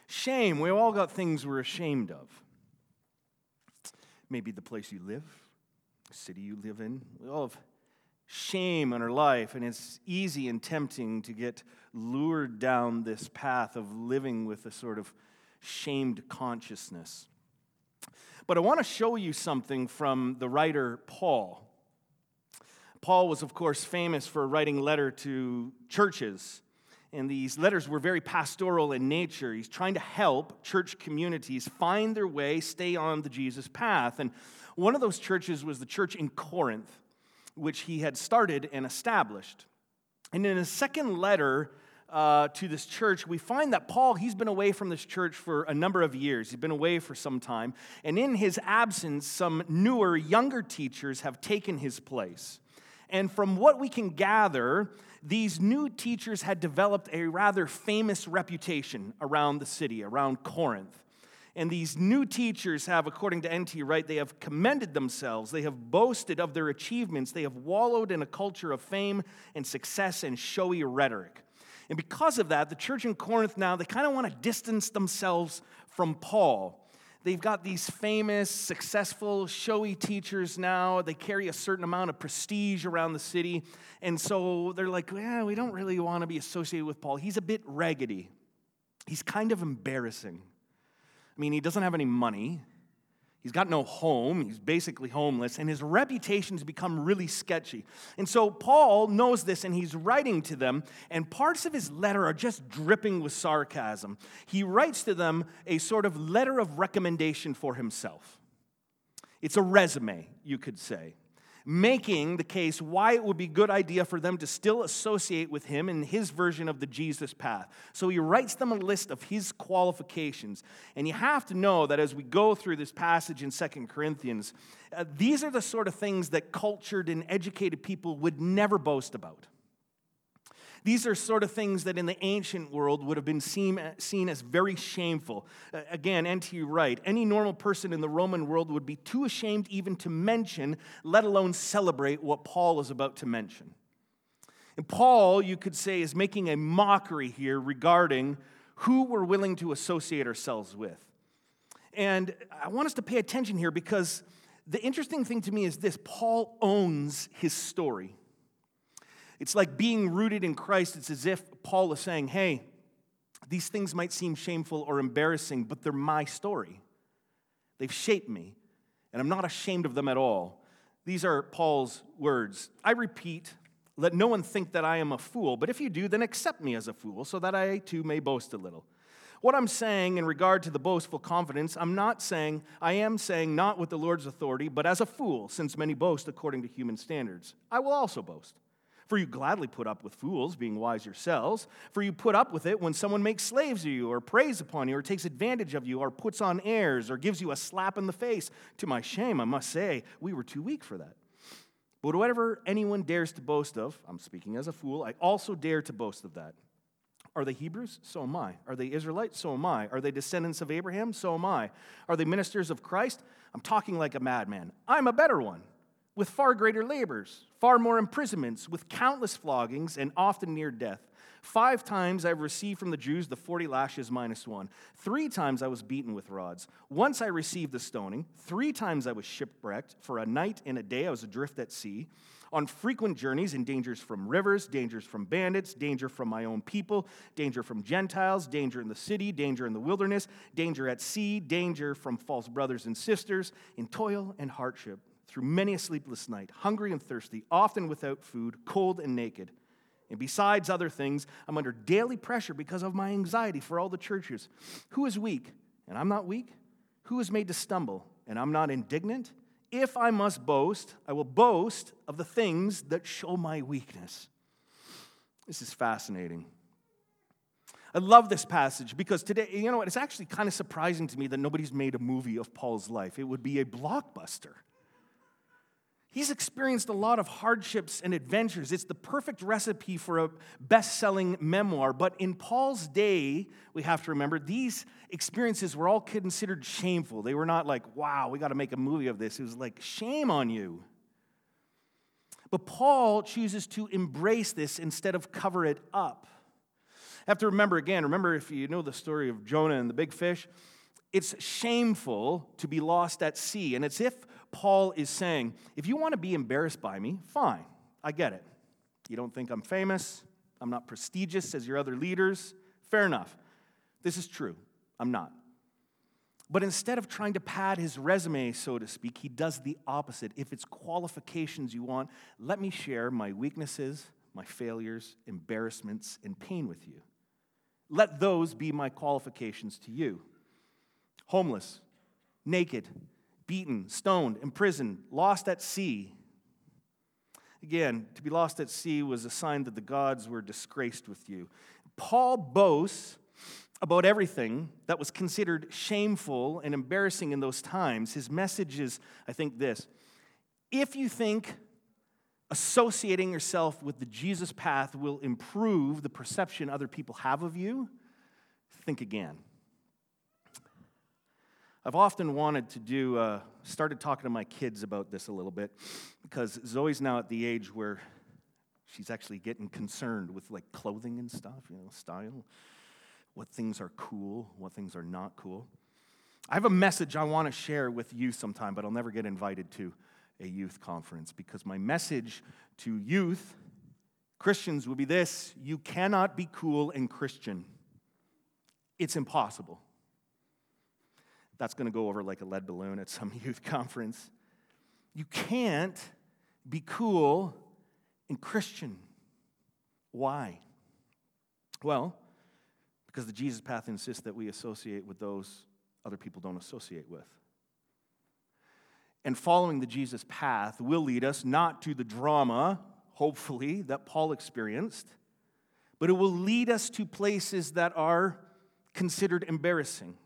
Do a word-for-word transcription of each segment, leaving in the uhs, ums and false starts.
Shame, we all got things we're ashamed of. Maybe the place you live, the city you live in. We all have shame in our life, and it's easy and tempting to get lured down this path of living with a sort of shamed consciousness. But I want to show you something from the writer Paul. Paul was, of course, famous for writing letters to churches, and these letters were very pastoral in nature. He's trying to help church communities find their way, stay on the Jesus path. And one of those churches was the church in Corinth, which he had started and established. And in his second letter uh, to this church, we find that Paul, he's been away from this church for a number of years. He's been away for some time. And in his absence, some newer, younger teachers have taken his place. And from what we can gather, these new teachers had developed a rather famous reputation around the city, around Corinth. And these new teachers have, according to N T Wright, they have commended themselves. They have boasted of their achievements. They have wallowed in a culture of fame and success and showy rhetoric. And because of that, the church in Corinth now, they kind of want to distance themselves from Paul. They've got these famous, successful, showy teachers now. They carry a certain amount of prestige around the city. And so they're like, yeah, we don't really want to be associated with Paul. He's a bit raggedy. He's kind of embarrassing. I mean, he doesn't have any money. He's got no home. He's basically homeless. And his reputation has become really sketchy. And so Paul knows this, and he's writing to them. And parts of his letter are just dripping with sarcasm. He writes to them a sort of letter of recommendation for himself. It's a resume, you could say, making the case why it would be a good idea for them to still associate with him in his version of the Jesus path. So he writes them a list of his qualifications. And you have to know that as we go through this passage in Second Corinthians, uh, these are the sort of things that cultured and educated people would never boast about. These are sort of things that in the ancient world would have been seen, seen as very shameful. Uh, again, N T Wright, any normal person in the Roman world would be too ashamed even to mention, let alone celebrate what Paul is about to mention. And Paul, you could say, is making a mockery here regarding who we're willing to associate ourselves with. And I want us to pay attention here because the interesting thing to me is this: Paul owns his story. It's like being rooted in Christ. It's as if Paul is saying, hey, these things might seem shameful or embarrassing, but they're my story. They've shaped me, and I'm not ashamed of them at all. These are Paul's words. I repeat, let no one think that I am a fool, but if you do, then accept me as a fool, so that I too may boast a little. What I'm saying in regard to the boastful confidence, I'm not saying, I am saying not with the Lord's authority, but as a fool, since many boast according to human standards. I will also boast. For you gladly put up with fools, being wise yourselves. For you put up with it when someone makes slaves of you, or preys upon you, or takes advantage of you, or puts on airs, or gives you a slap in the face. To my shame, I must say, we were too weak for that. But whatever anyone dares to boast of, I'm speaking as a fool, I also dare to boast of that. Are they Hebrews? So am I. Are they Israelites? So am I. Are they descendants of Abraham? So am I. Are they ministers of Christ? I'm talking like a madman. I'm a better one, with far greater labors, far more imprisonments, with countless floggings, and often near death. Five times I've received from the Jews the forty lashes minus one. Three times I was beaten with rods. Once I received the stoning. Three times I was shipwrecked. For a night and a day I was adrift at sea. On frequent journeys in dangers from rivers, dangers from bandits, danger from my own people, danger from Gentiles, danger in the city, danger in the wilderness, danger at sea, danger from false brothers and sisters, in toil and hardship, through many a sleepless night, hungry and thirsty, often without food, cold and naked. And besides other things, I'm under daily pressure because of my anxiety for all the churches. Who is weak, and I'm not weak? Who is made to stumble, and I'm not indignant? If I must boast, I will boast of the things that show my weakness. This is fascinating. I love this passage because today, you know what, it's actually kind of surprising to me that nobody's made a movie of Paul's life. It would be a blockbuster. He's experienced a lot of hardships and adventures. It's the perfect recipe for a best-selling memoir. But in Paul's day, we have to remember, these experiences were all considered shameful. They were not like, wow, we got to make a movie of this. It was like, shame on you. But Paul chooses to embrace this instead of cover it up. have to remember again, remember if you know the story of Jonah and the big fish, it's shameful to be lost at sea. And it's if Paul is saying, if you want to be embarrassed by me, fine, I get it. You don't think I'm famous, I'm not prestigious as your other leaders, fair enough. This is true, I'm not. But instead of trying to pad his resume, so to speak, he does the opposite. If it's qualifications you want, let me share my weaknesses, my failures, embarrassments, and pain with you. Let those be my qualifications to you. Homeless, naked, beaten, stoned, imprisoned, lost at sea. Again, to be lost at sea was a sign that the gods were disgraced with you. Paul boasts about everything that was considered shameful and embarrassing in those times. His message is, I think, this. If you think associating yourself with the Jesus path will improve the perception other people have of you, think again. I've often wanted to do, uh, started talking to my kids about this a little bit, because Zoe's now at the age where she's actually getting concerned with like clothing and stuff, you know, style, what things are cool, what things are not cool. I have a message I want to share with you sometime, but I'll never get invited to a youth conference, because my message to youth, Christians, will be this: you cannot be cool and Christian. It's impossible. That's going to go over like a lead balloon at some youth conference. You can't be cool and Christian. Why? Well, because the Jesus path insists that we associate with those other people don't associate with. And following the Jesus path will lead us not to the drama, hopefully, that Paul experienced, but it will lead us to places that are considered embarrassing.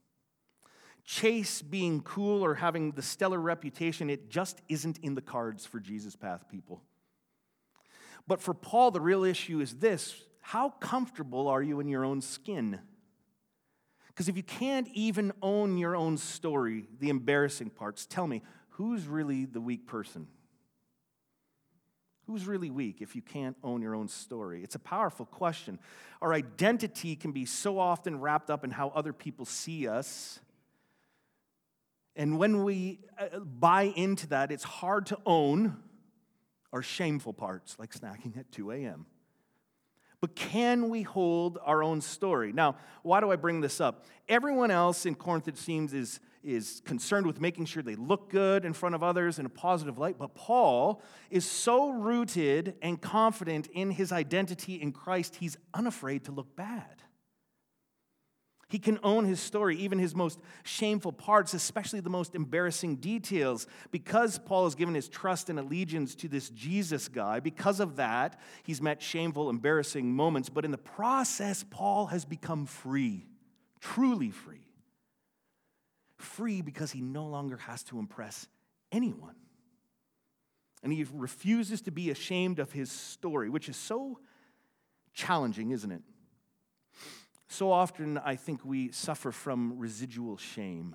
Chase being cool or having the stellar reputation, it just isn't in the cards for Jesus path people. But for Paul, the real issue is this: how comfortable are you in your own skin? Because if you can't even own your own story, the embarrassing parts, tell me, who's really the weak person? Who's really weak if you can't own your own story? It's a powerful question. Our identity can be so often wrapped up in how other people see us. And when we buy into that, it's hard to own our shameful parts, like snacking at two a.m. But can we hold our own story? Now, why do I bring this up? Everyone else in Corinth, it seems, is, is concerned with making sure they look good in front of others in a positive light. But Paul is so rooted and confident in his identity in Christ, he's unafraid to look bad. He can own his story, even his most shameful parts, especially the most embarrassing details. Because Paul has given his trust and allegiance to this Jesus guy, because of that, he's met shameful, embarrassing moments. But in the process, Paul has become free, truly free. Free because he no longer has to impress anyone. And he refuses to be ashamed of his story, which is so challenging, isn't it? So often, I think we suffer from residual shame.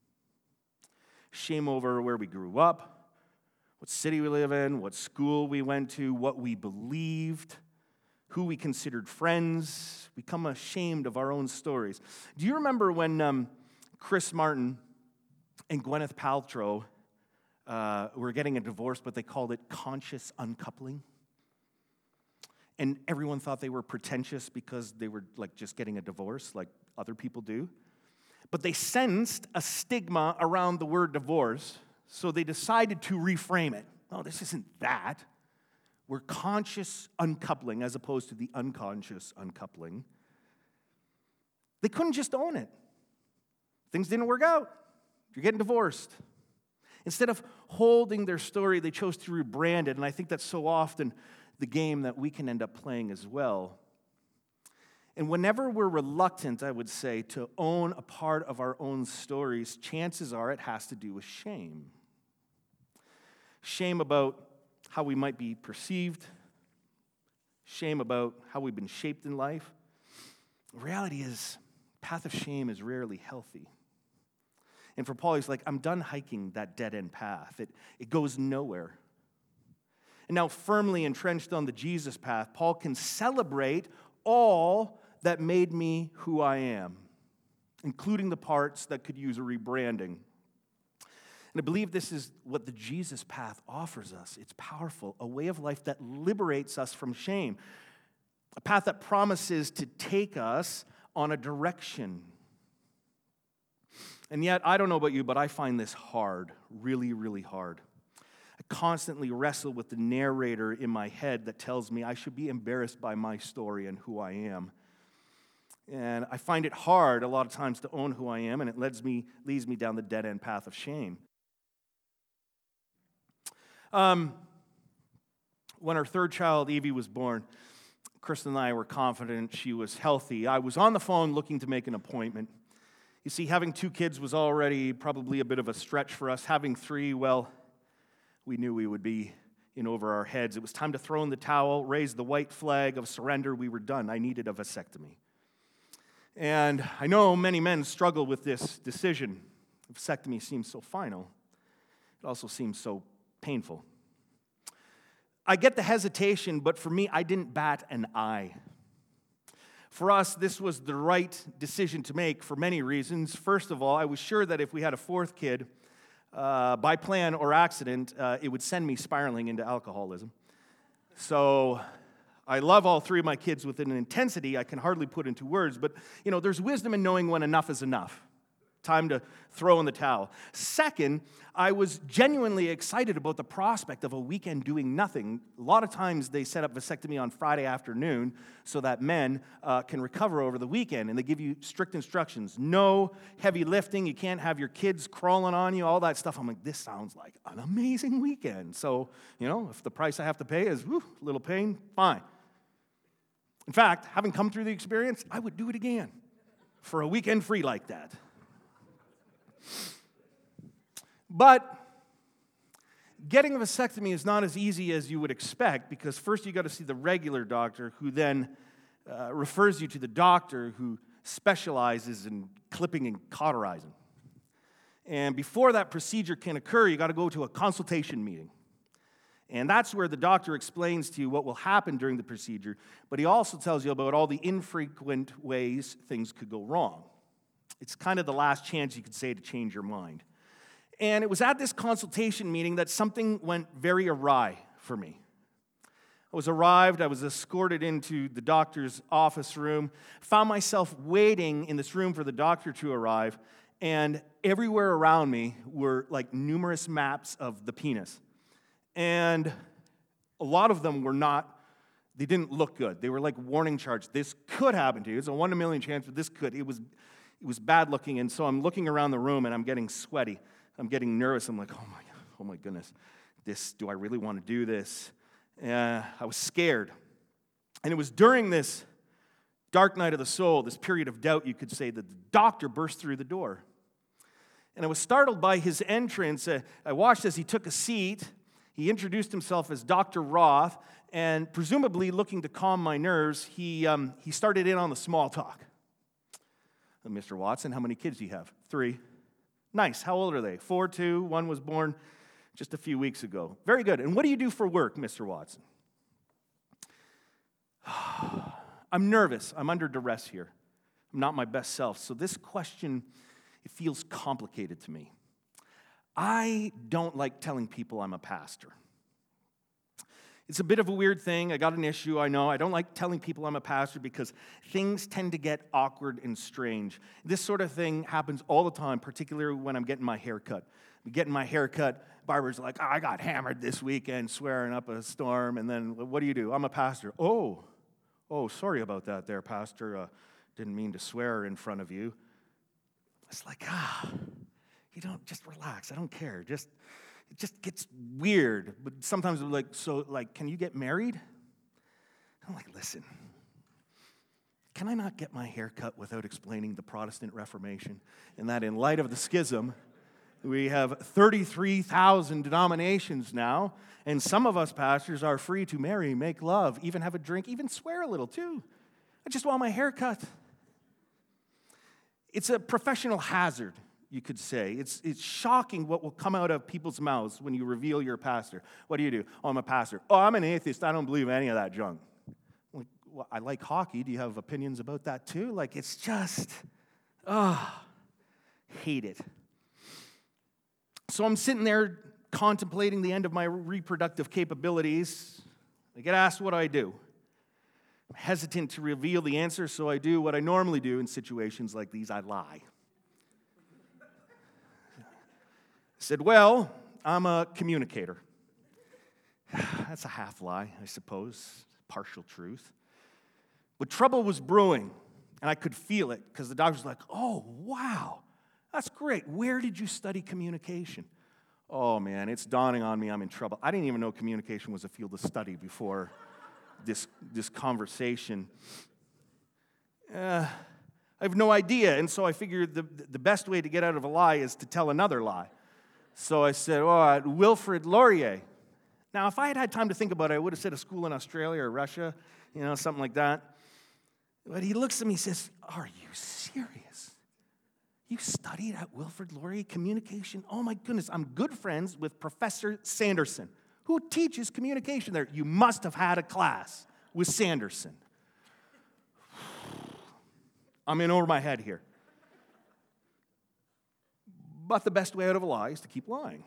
Shame over where we grew up, what city we live in, what school we went to, what we believed, who we considered friends. We become ashamed of our own stories. Do you remember when um, Chris Martin and Gwyneth Paltrow uh, were getting a divorce, but they called it conscious uncoupling? And everyone thought they were pretentious because they were like just getting a divorce like other people do. But they sensed a stigma around the word divorce, so they decided to reframe it. Oh, this isn't that. We're conscious uncoupling as opposed to the unconscious uncoupling. They couldn't just own it. Things didn't work out. You're getting divorced. Instead of holding their story, they chose to rebrand it, and I think that's so often the game that we can end up playing as well. And whenever we're reluctant, I would say, to own a part of our own stories, chances are it has to do with shame. Shame about how we might be perceived. Shame about how we've been shaped in life. The reality is, path of shame is rarely healthy. And for Paul, he's like, I'm done hiking that dead-end path. It, it goes nowhere. And now firmly entrenched on the Jesus path, Paul can celebrate all that made me who I am, including the parts that could use a rebranding. And I believe this is what the Jesus path offers us. It's powerful, a way of life that liberates us from shame, a path that promises to take us on a direction. And yet, I don't know about you, but I find this hard, really, really hard. I constantly wrestle with the narrator in my head that tells me I should be embarrassed by my story and who I am. And I find it hard a lot of times to own who I am, and it leads me, leads me down the dead-end path of shame. Um, when our third child, Evie, was born, Kristen and I were confident she was healthy. I was on the phone looking to make an appointment. You see, having two kids was already probably a bit of a stretch for us. Having three, well, we knew we would be in over our heads. It was time to throw in the towel, raise the white flag of surrender. We were done. I needed a vasectomy. And I know many men struggle with this decision. Vasectomy seems so final. It also seems so painful. I get the hesitation, but for me, I didn't bat an eye. For us, this was the right decision to make for many reasons. First of all, I was sure that if we had a fourth kid, uh, by plan or accident, uh, it would send me spiraling into alcoholism. So I love all three of my kids with an intensity I can hardly put into words, but you know, there's wisdom in knowing when enough is enough. Time to throw in the towel. Second, I was genuinely excited about the prospect of a weekend doing nothing. A lot of times they set up vasectomy on Friday afternoon so that men uh, can recover over the weekend, and they give you strict instructions. No heavy lifting. You can't have your kids crawling on you, all that stuff. I'm like, this sounds like an amazing weekend. So, you know, if the price I have to pay is whew, a little pain, fine. In fact, having come through the experience, I would do it again for a weekend free like that. But getting a vasectomy is not as easy as you would expect, because first you got to see the regular doctor, who then uh, refers you to the doctor who specializes in clipping and cauterizing. And before that procedure can occur, you got to go to a consultation meeting. And that's where the doctor explains to you what will happen during the procedure, but he also tells you about all the infrequent ways things could go wrong. It's kind of the last chance, you could say, to change your mind. And it was at this consultation meeting that something went very awry for me. I was arrived, I was escorted into the doctor's office room, found myself waiting in this room for the doctor to arrive, and everywhere around me were like numerous maps of the penis. And a lot of them were not, they didn't look good. They were like warning charts. This could happen to you. It's a one in a million chance, but this could. It was It was bad looking, and so I'm looking around the room, and I'm getting sweaty. I'm getting nervous. I'm like, oh my, oh my goodness, this, do I really want to do this? Uh, I was scared. And it was during this dark night of the soul, this period of doubt, you could say, that the doctor burst through the door. And I was startled by his entrance. Uh, I watched as he took a seat. He introduced himself as Doctor Roth, and presumably looking to calm my nerves, he, um, he started in on the small talk. Mister Watson, how many kids do you have? Three. Nice. How old are they? Four, two. One was born just a few weeks ago. Very good. And what do you do for work, Mister Watson? I'm nervous. I'm under duress here. I'm not my best self. So this question, it feels complicated to me. I don't like telling people I'm a pastor. It's a bit of a weird thing. I got an issue, I know. I don't like telling people I'm a pastor because things tend to get awkward and strange. This sort of thing happens all the time, particularly when I'm getting my hair cut. I'm getting my hair cut, barber's like, oh, I got hammered this weekend swearing up a storm, and then, what do you do? I'm a pastor. Oh, oh, sorry about that there, pastor. Uh, didn't mean to swear in front of you. It's like, ah, you don't, just relax. I don't care. Just... It just gets weird, but sometimes I'm like, so, like, can you get married? I'm like, listen, can I not get my hair cut without explaining the Protestant Reformation? And that in light of the schism, we have thirty-three thousand denominations now, and some of us pastors are free to marry, make love, even have a drink, even swear a little too. I just want my hair cut. It's a professional hazard, you could say. It's it's shocking what will come out of people's mouths when you reveal you're a pastor. What do you do? Oh, I'm a pastor. Oh, I'm an atheist. I don't believe any of that junk. Like, well, I like hockey. Do you have opinions about that too? Like, it's just, ah, oh, hate it. So I'm sitting there contemplating the end of my reproductive capabilities. I get asked what I do. I'm hesitant to reveal the answer, so I do what I normally do in situations like these. I lie. I said, well, I'm a communicator. That's a half lie, I suppose, partial truth. But trouble was brewing, and I could feel it because the doctor was like, oh, wow, that's great. Where did you study communication? Oh, man, it's dawning on me I'm in trouble. I didn't even know communication was a field of study before this, this conversation. Uh, I have no idea, and so I figured the, the best way to get out of a lie is to tell another lie. So I said, oh, uh, Wilfrid Laurier. Now, if I had had time to think about it, I would have said a school in Australia or Russia, you know, something like that. But he looks at me and says, are you serious? You studied at Wilfrid Laurier Communication? Oh, my goodness, I'm good friends with Professor Sanderson, who teaches communication there. You must have had a class with Sanderson. I'm in over my head here. But the best way out of a lie is to keep lying.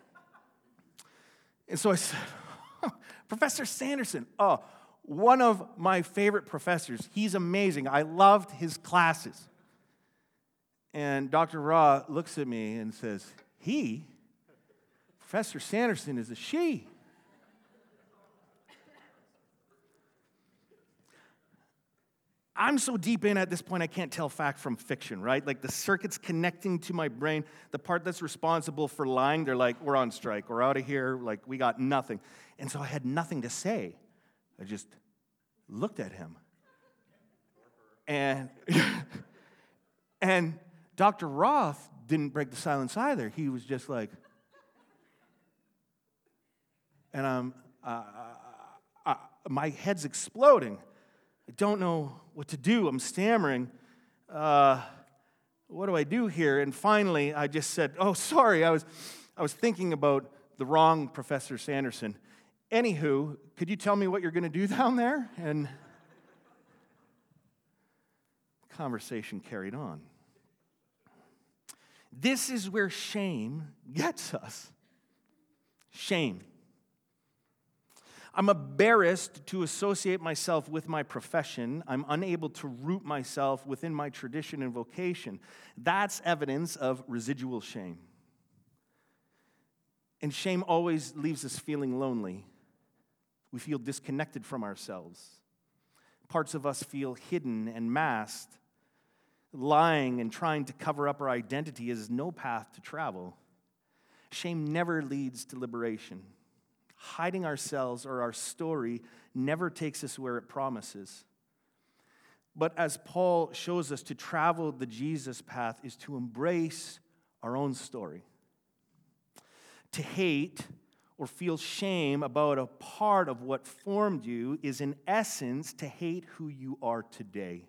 And so I said, oh, Professor Sanderson, oh, one of my favorite professors. He's amazing. I loved his classes. And Doctor Ra looks at me and says, he? Professor Sanderson is a she. I'm so deep in at this point, I can't tell fact from fiction, right? Like the circuits connecting to my brain, the part that's responsible for lying, they're like, we're on strike, we're out of here, like we got nothing. And so I had nothing to say. I just looked at him. And, and Doctor Roth didn't break the silence either. He was just like, and I'm, uh, uh, my head's exploding. I don't know what to do. I'm stammering. Uh, what do I do here? And finally, I just said, oh, sorry, I was, I was thinking about the wrong Professor Sanderson. Anywho, could you tell me what you're going to do down there? And the conversation carried on. This is where shame gets us. Shame. I'm embarrassed to associate myself with my profession. I'm unable to root myself within my tradition and vocation. That's evidence of residual shame. And shame always leaves us feeling lonely. We feel disconnected from ourselves. Parts of us feel hidden and masked. Lying and trying to cover up our identity is no path to travel. Shame never leads to liberation. Hiding ourselves or our story never takes us where it promises. But as Paul shows us, to travel the Jesus path is to embrace our own story. To hate or feel shame about a part of what formed you is in essence to hate who you are today.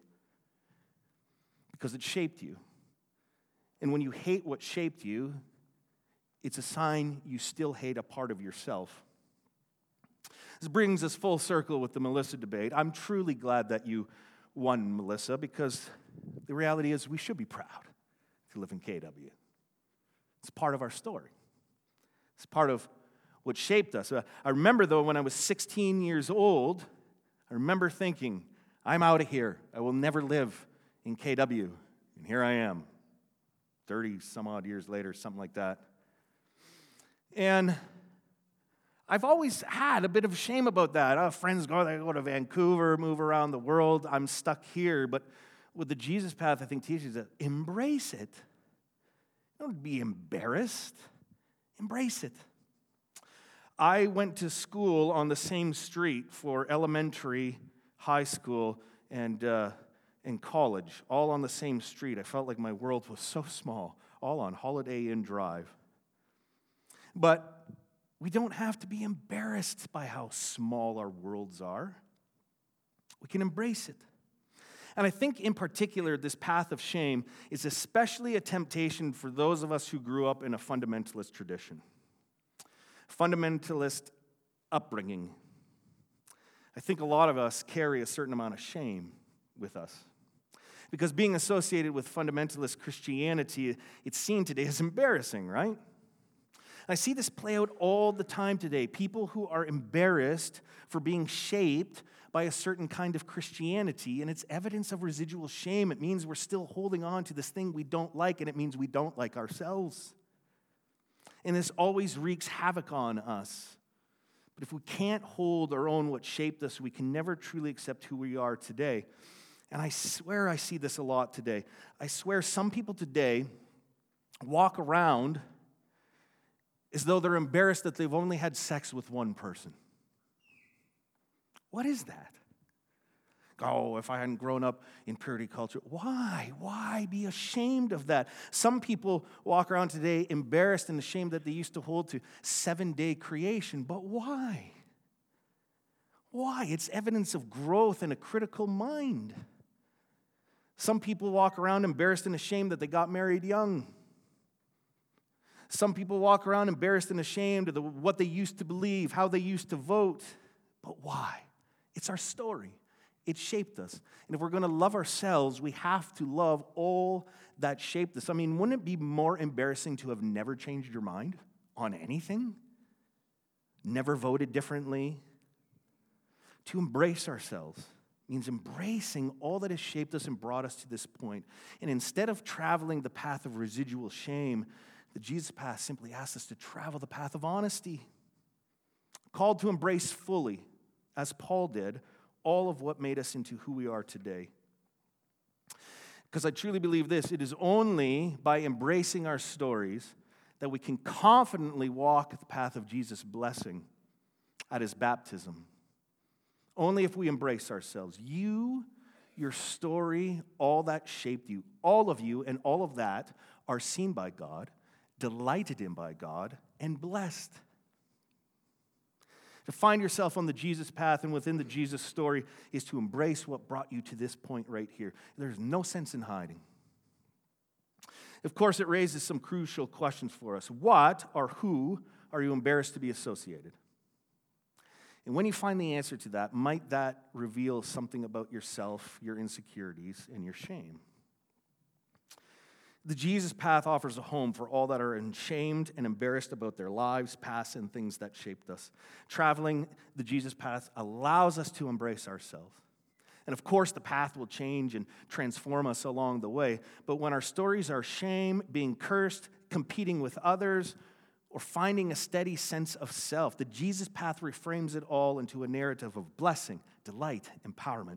Because it shaped you. And when you hate what shaped you, it's a sign you still hate a part of yourself. This brings us full circle with the Melissa debate. I'm truly glad that you won, Melissa, because the reality is we should be proud to live in K W. It's part of our story. It's part of what shaped us. I remember, though, when I was sixteen years old, I remember thinking, I'm out of here. I will never live in K W. And here I am, thirty some odd years later, something like that. And I've always had a bit of shame about that. Oh, friends go, they go to Vancouver, move around the world. I'm stuck here. But with the Jesus path, I think teaches that embrace it. Don't be embarrassed. Embrace it. I went to school on the same street for elementary, high school, and uh, and college, all on the same street. I felt like my world was so small, all on Holiday Inn Drive. But we don't have to be embarrassed by how small our worlds are. We can embrace it. And I think in particular, this path of shame is especially a temptation for those of us who grew up in a fundamentalist tradition. Fundamentalist upbringing. I think a lot of us carry a certain amount of shame with us. Because being associated with fundamentalist Christianity, it's seen today as embarrassing, right? I see this play out all the time today. People who are embarrassed for being shaped by a certain kind of Christianity, and it's evidence of residual shame. It means we're still holding on to this thing we don't like, and it means we don't like ourselves. And this always wreaks havoc on us. But if we can't hold or own what shaped us, we can never truly accept who we are today. And I swear I see this a lot today. I swear some people today walk around as though they're embarrassed that they've only had sex with one person. What is that? Oh, if I hadn't grown up in purity culture. Why? Why be ashamed of that? Some people walk around today embarrassed and ashamed that they used to hold to seven-day creation. But why? Why? It's evidence of growth and a critical mind. Some people walk around embarrassed and ashamed that they got married young. Some people walk around embarrassed and ashamed of the, what they used to believe, how they used to vote. But why? It's our story. It shaped us. And if we're going to love ourselves, we have to love all that shaped us. I mean, wouldn't it be more embarrassing to have never changed your mind on anything? Never voted differently? To embrace ourselves means embracing all that has shaped us and brought us to this point. And instead of traveling the path of residual shame, the Jesus path simply asks us to travel the path of honesty. Called to embrace fully, as Paul did, all of what made us into who we are today. Because I truly believe this, it is only by embracing our stories that we can confidently walk the path of Jesus' blessing at his baptism. Only if we embrace ourselves. You, your story, all that shaped you, all of you and all of that are seen by God, delighted in by God, and blessed. To find yourself on the Jesus path and within the Jesus story is to embrace what brought you to this point right here. There's no sense in hiding. Of course, it raises some crucial questions for us. What or who are you embarrassed to be associated? And when you find the answer to that, might that reveal something about yourself, your insecurities, and your shame? The Jesus path offers a home for all that are ashamed and embarrassed about their lives, past, and things that shaped us. Traveling the Jesus path allows us to embrace ourselves. And of course, the path will change and transform us along the way. But when our stories are shame, being cursed, competing with others, or finding a steady sense of self, the Jesus path reframes it all into a narrative of blessing, delight, empowerment.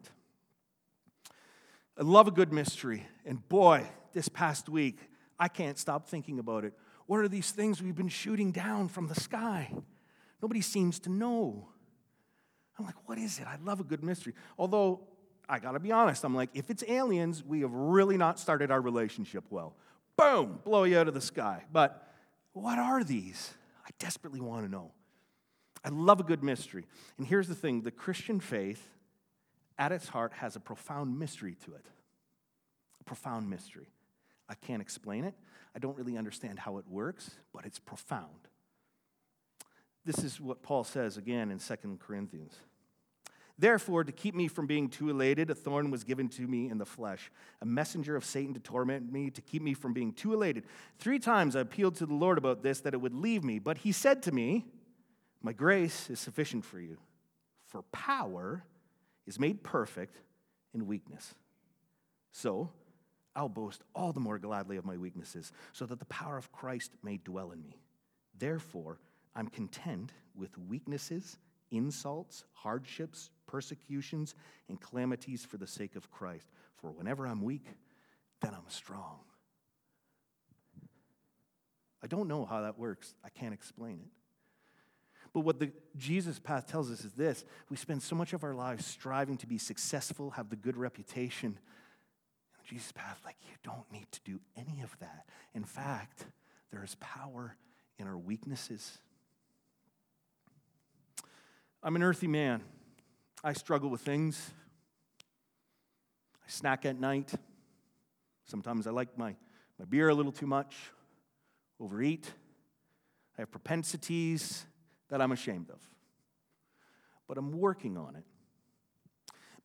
I love a good mystery, and boy, this past week, I can't stop thinking about it. What are these things we've been shooting down from the sky? Nobody seems to know. I'm like, what is it? I love a good mystery. Although, I gotta be honest, I'm like, if it's aliens, we have really not started our relationship well. Boom, blow you out of the sky. But what are these? I desperately want to know. I love a good mystery. And here's the thing, the Christian faith, at its heart, has a profound mystery to it. A profound mystery. I can't explain it. I don't really understand how it works, but it's profound. This is what Paul says again in Second Corinthians. Therefore, to keep me from being too elated, a thorn was given to me in the flesh, a messenger of Satan to torment me, to keep me from being too elated. Three times I appealed to the Lord about this, that it would leave me. But he said to me, my grace is sufficient for you, for power is made perfect in weakness. So I'll boast all the more gladly of my weaknesses, so that the power of Christ may dwell in me. Therefore, I'm content with weaknesses, insults, hardships, persecutions, and calamities for the sake of Christ. For whenever I'm weak, then I'm strong. I don't know how that works. I can't explain it. But what the Jesus path tells us is this. We spend so much of our lives striving to be successful, have the good reputation. And the Jesus path, like, you don't need to do any of that. In fact, there is power in our weaknesses. I'm an earthy man. I struggle with things. I snack at night. Sometimes I like my, my beer a little too much. Overeat. I have propensities that I'm ashamed of. But I'm working on it.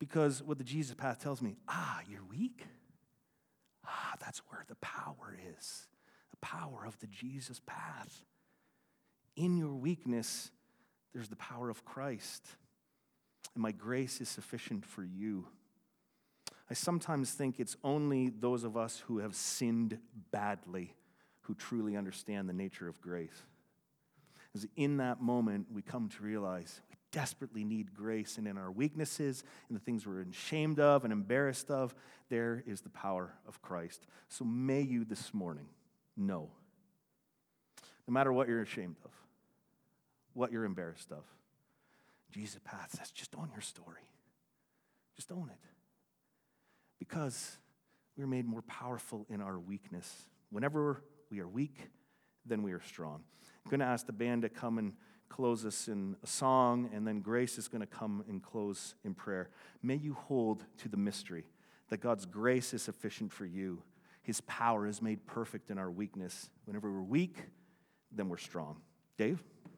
Because what the Jesus path tells me, ah, you're weak? Ah, that's where the power is. The power of the Jesus path. In your weakness, there's the power of Christ. And my grace is sufficient for you. I sometimes think it's only those of us who have sinned badly who truly understand the nature of grace. Because in that moment, we come to realize we desperately need grace, and in our weaknesses, in the things we're ashamed of and embarrassed of, there is the power of Christ. So may you this morning know, no matter what you're ashamed of, what you're embarrassed of, Jesus' path says, just own your story. Just own it. Because we're made more powerful in our weakness. Whenever we are weak, then we are strong. I'm going to ask the band to come and close us in a song, and then Grace is going to come and close in prayer. May you hold to the mystery that God's grace is sufficient for you. His power is made perfect in our weakness. Whenever we're weak, then we're strong. Dave?